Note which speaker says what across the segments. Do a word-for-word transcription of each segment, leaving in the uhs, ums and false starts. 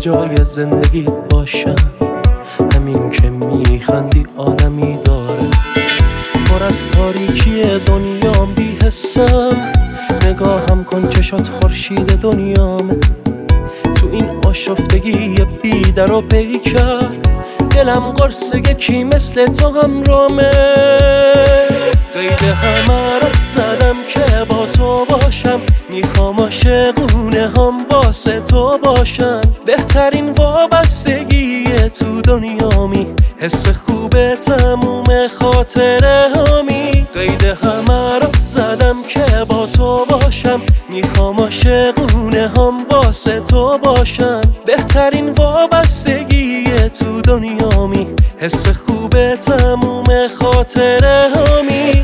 Speaker 1: جای زندگیت باشم، همین که میخندی عالمی داره. پر از تاریکی دنیام بی حسم، نگاهم کن چشات خورشید دنیامه. تو این آشفتگی بی در و پیکر، دلم قرص یکی مثل تو همرامه. قید همه رو زدم که با تو باشم، میخوام عاشقونه هم واسه تو باشم. بهترین وابستگی تو دنیامی، حس خوبه تموم خاطره هامی. قید همه رو زدم که با تو باشم، میخوام عاشقونه هم واسه تو باشم. بهترین وابستگی تو دنیامی، حس خوبه تموم خاطره هامی.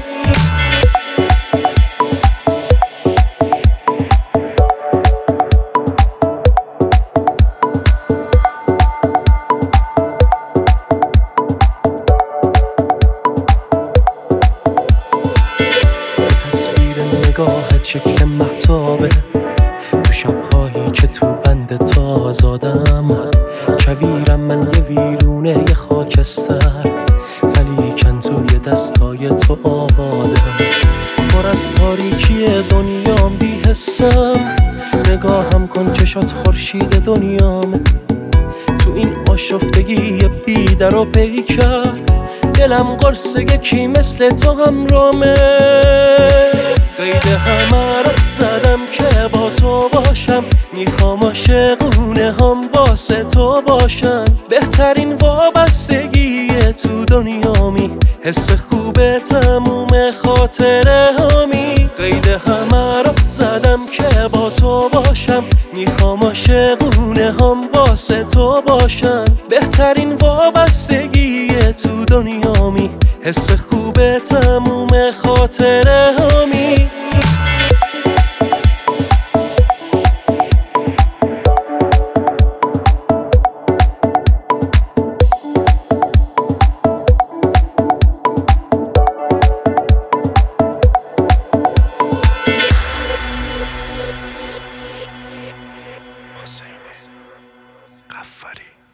Speaker 1: نگاهت شکل مهتابه، تو شبهایی که تو بند تو آزادم. کویرم من یه ویرونه یه خاکستر، ولیکن توی دستای تو آبادم. پر از تاریکی دنیام بی حسم، نگاهم کن چشات خورشید دنیامه. تو این آشفتگی بی در و پیکر، دلم قرص یکی مثل تو همرامه. قید همه رو زدم که با تو باشم، میخوام عاشقونه هم واسه تو باشم. بهترین وابستگی تو دنیامی، حس خوبه تموم خاطره هامی. قید همه رو زدم که با تو باشم، میخوام عاشقونه هم واسه تو باشم. بهترین وابستگی تو دنیامی، حس خوبه تموم خاطره هامی. حسین قفاری.